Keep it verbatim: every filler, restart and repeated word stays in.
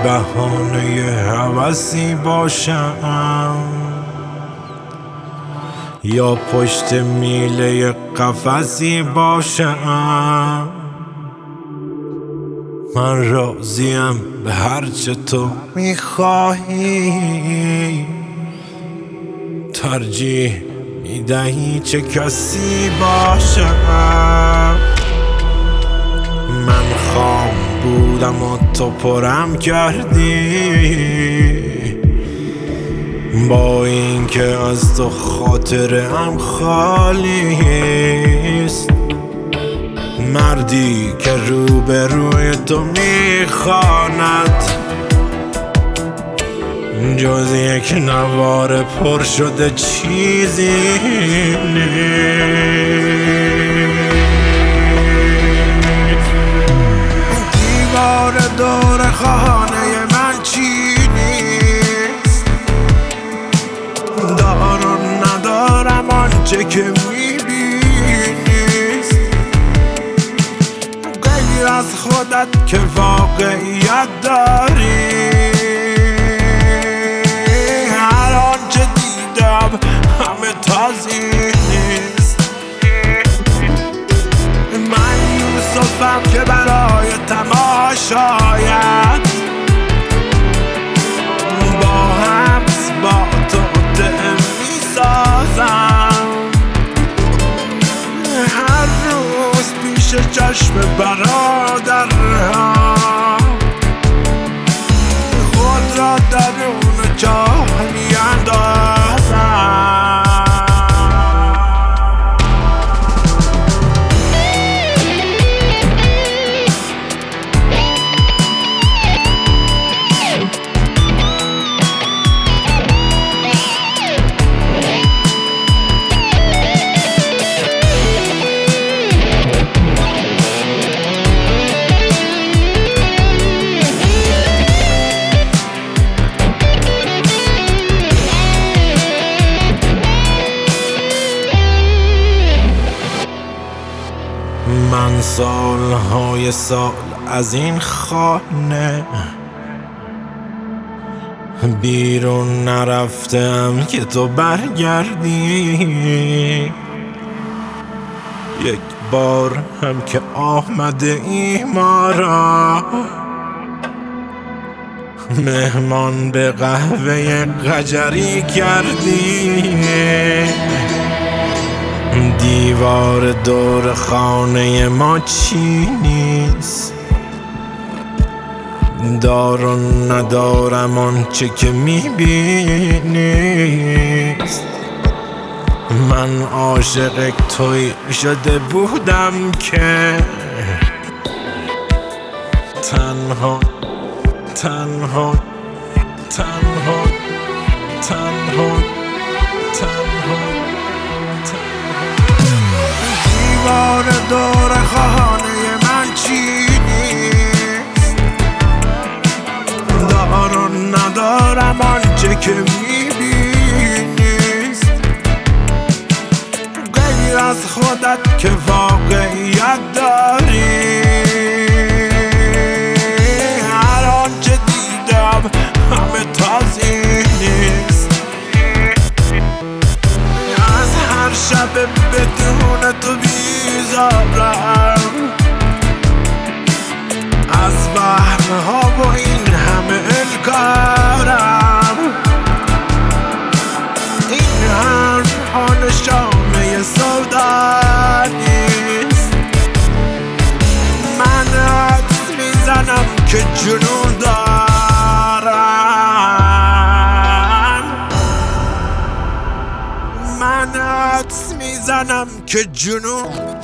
بهانه هوسی باشم یا پشت میله قفسی باشم. من راضیم به هرچه تو میخواهی، ترجیح میدهی چه کسی باشم. من خام بودم و تو پرم کردی، با اینکه از تو خاطرم خالیست. مردی که روبروی تو میخواند جز یک نوار پر شده چیزی نیست. دیوار دور خانه من چی نیست، دار و ندارم آنچه که میبینیست. غیر از خودت که واقعیت داری، هر آنچه دیدم همه تازی نیست. من یوسفم که برای تماشایت با حبس با تو دم میسازم. هر روز پیش چشم برادرها خود را درون چاه میاندازم. من سالهای سال از این خانه بیرون نرفتم که تو برگردی. یک بار هم که آمده ای ما را مهمان به قهوه قجری کردی. دیوار دور خانه ما چی نیست، دارم ندارم آنچه که میبینیست. من عاشق توی شده بودم که تنها تنها تنها تنها تنها دیوار دور خانه من چی نیست، دارم ندارم آنچه که میبینیست. غیر از خودت که واقعیت داری، هر آنچه دیدم همه تازی نیست. از هر شب بدون تو بیزارم، از وهمها و این همه انکارم. این حرفها نشانه سودا نیست. من حدس میزنم که جنون دارم. من حدس میزنم که جنون